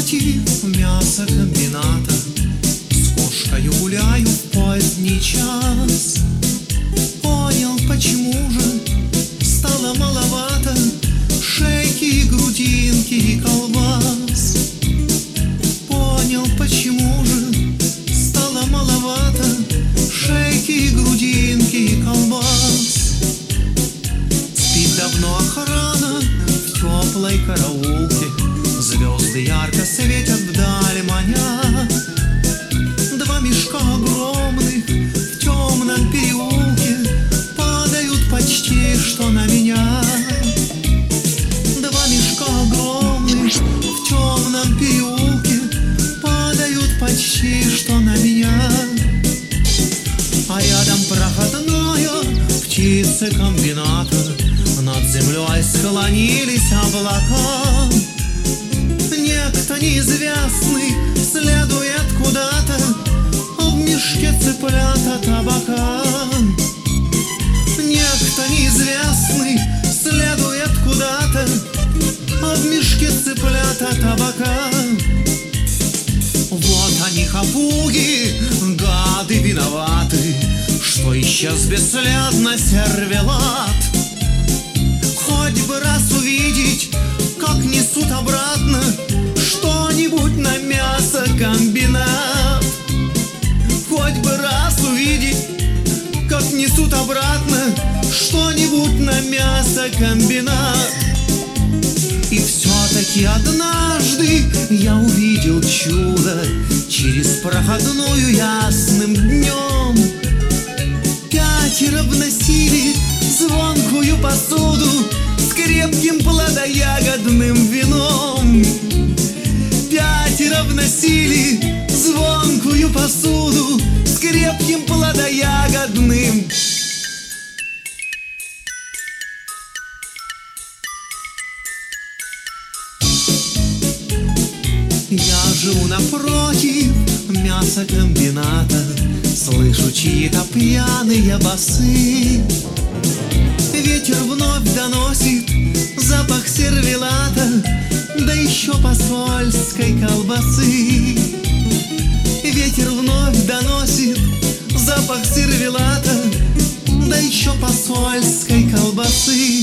напротив мясокомбината, с кошкою гуляю в поздний час. Понял, почему же стало маловато шейки, грудинки и колбас. Понял, почему же стало маловато шейки, грудинки и колбас. Спит давно охрана в теплой караулке, звезды ярко светят вдаль маня. Два мешка огромных в темном переулке падают почти что на меня. Два мешка огромных в темном переулке падают почти что на меня. А рядом проходная птицекомбината, над землей склонились облака. Некто неизвестный следует куда-то, в мешке цыплята табака. Некто неизвестный следует куда-то, в мешке цыплята табака. Вот они, хапуги, гады виноваты, что исчез бесследно сервелат. Хоть бы раз увидеть, как несут обратно что-нибудь на мясокомбинат. Хоть бы раз увидеть, как несут обратно что-нибудь на мясокомбинат. И все-таки однажды я увидел чудо через проходную ясным днем. Пятеро вносили звонкую посуду с крепким плодоягодным вином. Пятеро вносили звонкую посуду с крепким плодоягодным. Я живу напротив мясокомбината, слышу чьи-то пьяные басы. Ветер вновь доносит запах сервелата, да еще посольской колбасы. Ветер вновь доносит запах сервелата, да еще посольской колбасы.